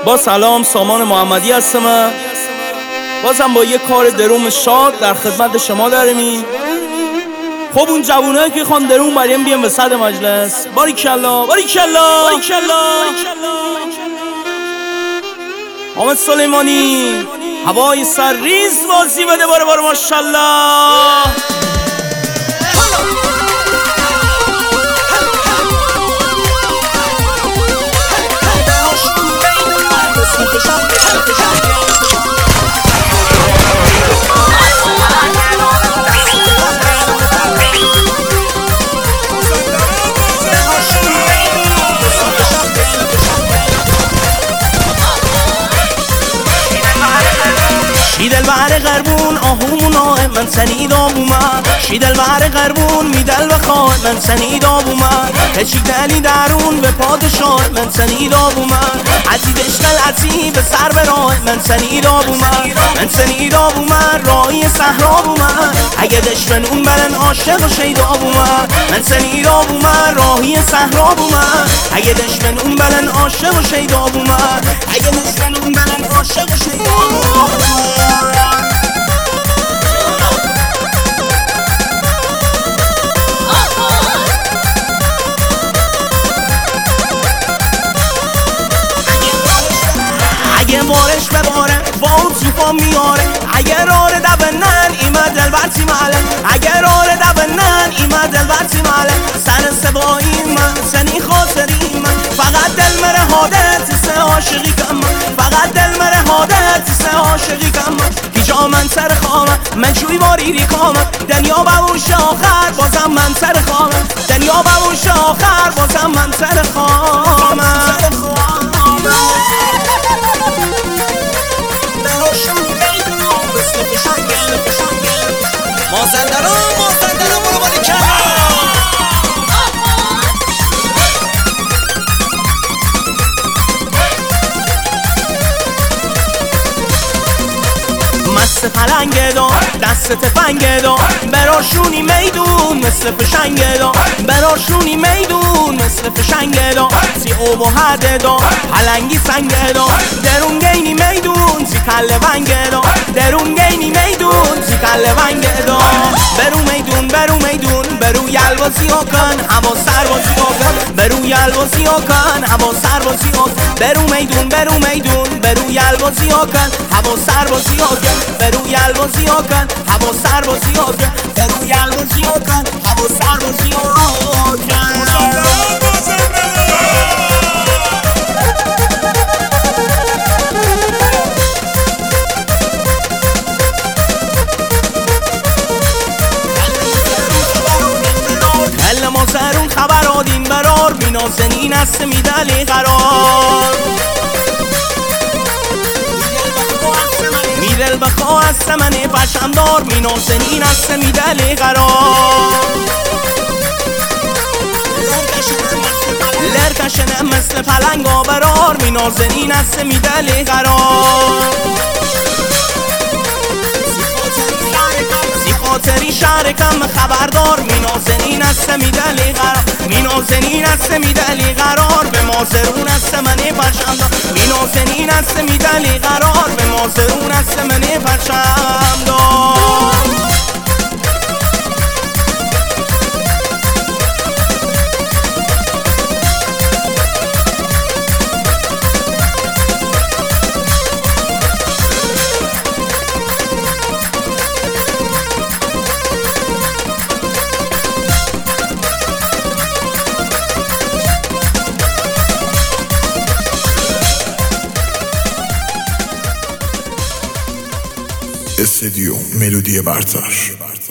با سلام، سامان محمدی هستم. بازم با یه کار دروم شاد در خدمت شما داریم. خب اون جوونایی که خوان درون بریم بیان وسط مجلس. باریکالله باریکالله باریکالله. حامد سلیمانی هوای سر ریز بازی بده بار ماشاءالله. شیدل بر غربون آهومون من سنیدام اومد. شیدل بر غربون میدل بخواد من سنیدام اومد. کشید علی درون به پادشاه من سنیدام اومد. عزیز اشتلعتی به سر برای من سنیدام اومد. من سنیدام اومد راهی صحرا اومد. اگه دشمن اون برن عاشق و شیدام اومد. من سنیدام اومد راهی صحرا اومد. اگه دشمن اون برن عاشق و شیدام اومد. اگه دشمن اون برن عاشق و شیدام اومد. اگه بارش بباره با توفان میاره. اگر آره دبنن ایمه دلبرتی ماله. اگر آره دبنن ایمه دلبرتی ماله. سر سبایی من سنی خاطری من. فقط دل مره حادت سه عاشقی کم من. فقط دل مره حادت سه عاشقی کم من. پیجا من سر خامه من جوی باریری کامه. دنیا بوش آخر بازم من سر خامه. دنیا بوش آخر بازم من سر خامه. مازندران برو باریکالله. مست پلنگ دار دست تفنگ دار. براشونی میدون مثل فشنگ دار. براشونی میدون مثل فشنگ دار. سی اوب و حد دار پلنگی سنگ دار. درون گینی میدون سی کل ونگ دار. درون گینی میدون سی کل ونگ دار. برو میدون برو میدون برو یلوازی ها کن هوا سربازی ها کن. برو یلوازی ها کن هوا سربازی ها کن. برو میدون برو میدون برو یلوازی ها کن هوا سربازی ها کن. برو یلوازی ها کن هوا سربازی ها کن. برو یلوازی ها کن هوا سربازی ها کن. ما سرون خبر آدین برار. بینازنین است میدلی قرار. میدل بخواه است من پشمدار. بینازنین است میدلی قرار. لرکشنه مثل پلنگا برار. بینازنین است میدلی قرار. خاطری شهر کم خبردار. مینازنین است میدلی قرار. مینازنین است میدلی قرار. به مازرون است من پرچمدار. مینازنین است میدلی قرار. به مازرون است من پرچمدار. استدیو ملودی برتر.